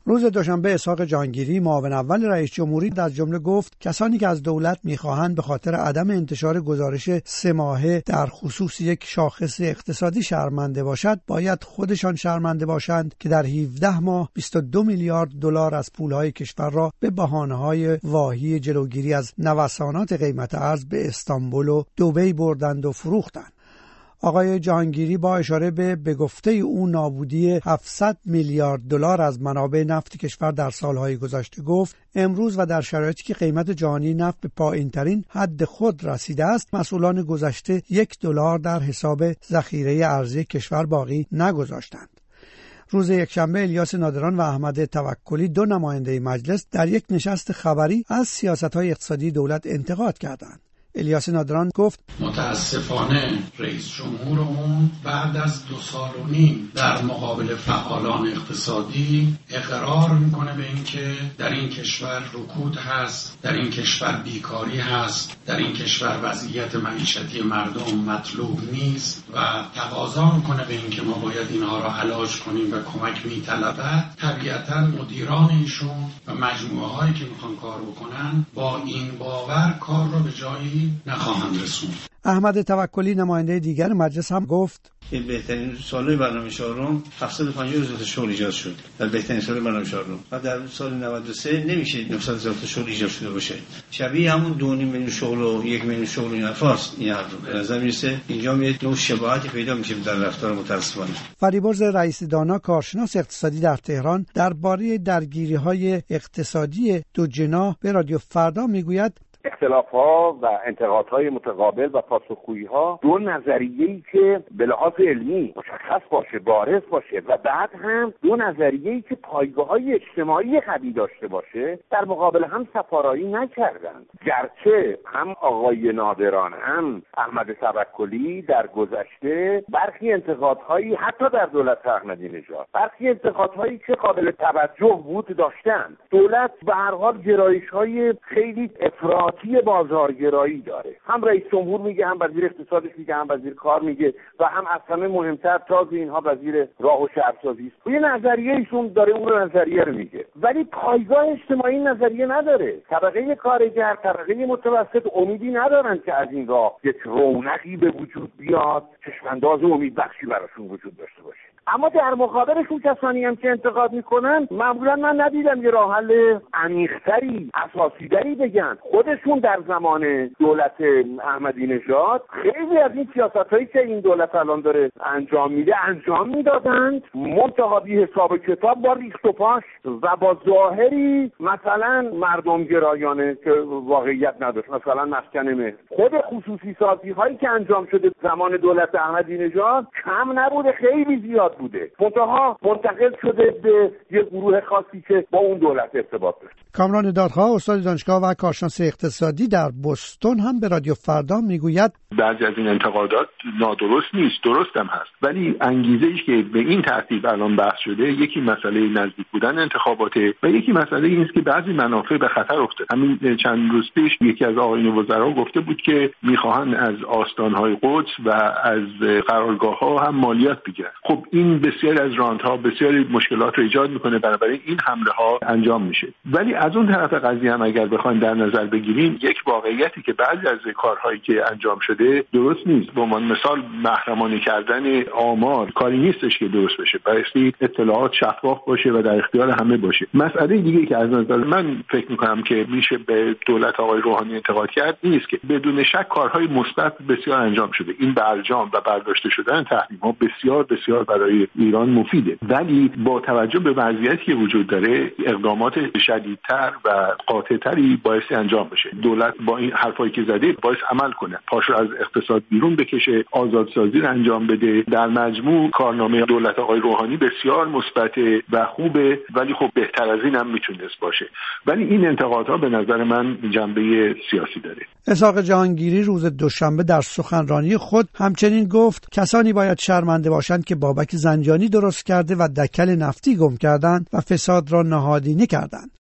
روز دوشنبه اسحاق جهانگیری معاون اول رئیس جمهوری در جمله گفت کسانی که از دولت می‌خواهند به خاطر عدم انتشار گزارش 3 ماهه در خصوص یک شاخص اقتصادی شرمنده باشد باید خودشان شرمنده باشند که در 17 ماه 22 میلیارد دلار از پولهای کشور را به بهانه‌های واهی جلوگیری از نوسانات قیمت ارز به استانبول و دبی بردند و فروختند. آقای جهانگیری با اشاره به گفته او نابودی 700 میلیارد دلار از منابع نفت کشور در سالهای گذشته گفت امروز و در شرایطی که قیمت جهانی نفت به پایین‌ترین حد خود رسیده است مسئولان گذشته $1 در حساب ذخیره ارزی کشور باقی نگذاشتند. روز یکشنبه الیاس نادران و احمد توکلی 2 نماینده مجلس در یک نشست خبری از سیاست‌های اقتصادی دولت انتقاد کردند. الیاس نادران گفت متاسفانه رئیس جمهورمون بعد از 2.5 سال در مقابل فعالان اقتصادی اقرار میکنه به اینکه در این کشور رکود هست، در این کشور بیکاری هست، در این کشور وضعیت معیشتی مردم مطلوب نیست و تقاضا میکنه به اینکه ما باید اینها را علاج کنیم و کمک میطلبد. طبیعتا مدیران ایشون و مجموعه هایی که میخوان کار بکنن با این باور کار را به جایی نخواهند رسوند. احمد توکلی نماینده دیگر مجلس هم گفت این بهترین سال برنامه 4 750,000 شغل ایجاد شد. در بهترین سال برنامه 4 و در سال 93 نمیشه 900,000 شغل ایجاد شده باشه. شبیه همون 2.5 میلیون شغل و 1 میلیون شغل این حرفاست. این حرف به نظر میرسه اینجا یه نوع شباهتی پیدا میشه در رفتار متاسفانه. فریبرز رئیس دانا کارشناس اقتصادی در تهران درباره درگیری‌های اقتصادی دو جناح به رادیو فردا میگوید اختلاف‌ها و انتقادهای متقابل و پاسخگویی‌ها 2 نظریه‌ای که به لحاظ علمی مشخص باشه، بارز باشه و بعد هم 2 نظریه‌ای که پایگاه‌های اجتماعی قوی داشته باشه در مقابل هم سفارایی نکردند. گرچه هم آقای نادران هم احمد توکلی در گذشته برخی انتقادهایی حتی در دولت احمدی نژاد برخی انتقادهایی که قابل توجه بود داشتند. دولت به هر حال گرایش‌های خیلی افراطی بازارگرایی داره. هم رئیس جمهور میگه، هم وزیر اقتصادش میگه، هم وزیر کار میگه و هم از همه مهمتر تازه اینها وزیر راه و شهرسازی است. یه نظریه ایشون داره اون نظریه رو میگه ولی پایگاه اجتماعی نظریه نداره. طبقه کارگر، طبقه متوسط امیدی ندارن که از این راه یک رونقی به وجود بیاد، چشمانداز امیدبخشی براشون وجود داشته باشه. اما در مقابلشون کسانی هم که انتقاد میکنن معمولا من ندیدم یه راه حل عمیق‌تری، اساسی‌تری بگن. خودشون در زمان دولت احمدی نژاد خیلی از این سیاستایی که این دولت الان داره انجام میده انجام میدادند، منتها بی حساب کتاب با ریخت و پاش و با ظاهری مثلا مردم گرایانه که واقعیت نداشت. مثلا مسکن مهر، خود خصوصی سازی هایی که انجام شده زمان دولت احمدی نژاد کم نبوده، خیلی زیاد بوده، منتها منتقل شده به یه گروه خاصی که با اون دولت ارتباط داشت. کامران دادخواه استاد دانشگاه و کارشناس اقتصادی در بوستون هم به رادیو فردا میگوید بعضی از این انتقادات نادرست نیست، درست هم هست، ولی انگیزه‌ای که به این ترتیب الان بحث شده یکی مسئله نزدیک بودن انتخاباته و یکی مسئله این است که بعضی منافع به خطر افتاد. همین چند روز پیش یکی از آقایون وزرا گفته بود که میخواهند از آستانهای قدس و از قرارگاه‌ها هم مالیات بگیرن. خب این بسیاری از رانت‌ها بسیاری مشکلات رو ایجاد میکنه، بنابراین این حمله‌ها انجام میشه. ولی از اون طرف قضیه هم اگر بخوایم در نظر بگیریم یک واقعیتی که بعضی از کارهایی که انجام شده درست نیست. به عنوان مثال محرمانه کردن آمار کاری نیستش که درست بشه. بایستی اطلاعات شفاف باشه و در اختیار همه باشه. مسئله دیگه که از نظر من فکر میکنم که میشه به دولت آقای روحانی انتقاد کرد این است که بدون شک کارهای مثبت بسیار انجام شده. این برجام و برداشته شدن تحریم‌ها بسیار بسیار برای ایران مفیده، ولی با توجه به وضعیتی که وجود داره اقدامات شدیدتر و قاطع‌تری بایستی انجام بشه. دولت با این حرفایی که زده باید عمل کنه، پاشو از اقتصاد بیرون بکشه، آزادسازی رو انجام بده. در مجموع کارنامه دولت آقای روحانی بسیار مثبته و خوبه، ولی خب بهتر از این هم میتونست باشه. ولی این انتقادها به نظر من جنبه سیاسی داره. اسحاق جهانگیری روز دوشنبه در سخنرانی خود همچنین گفت کسانی باید شرمنده باشند که بابک زنجانی درست کرده و دکل نفتی گم کردند و فساد را نهادینه کردند.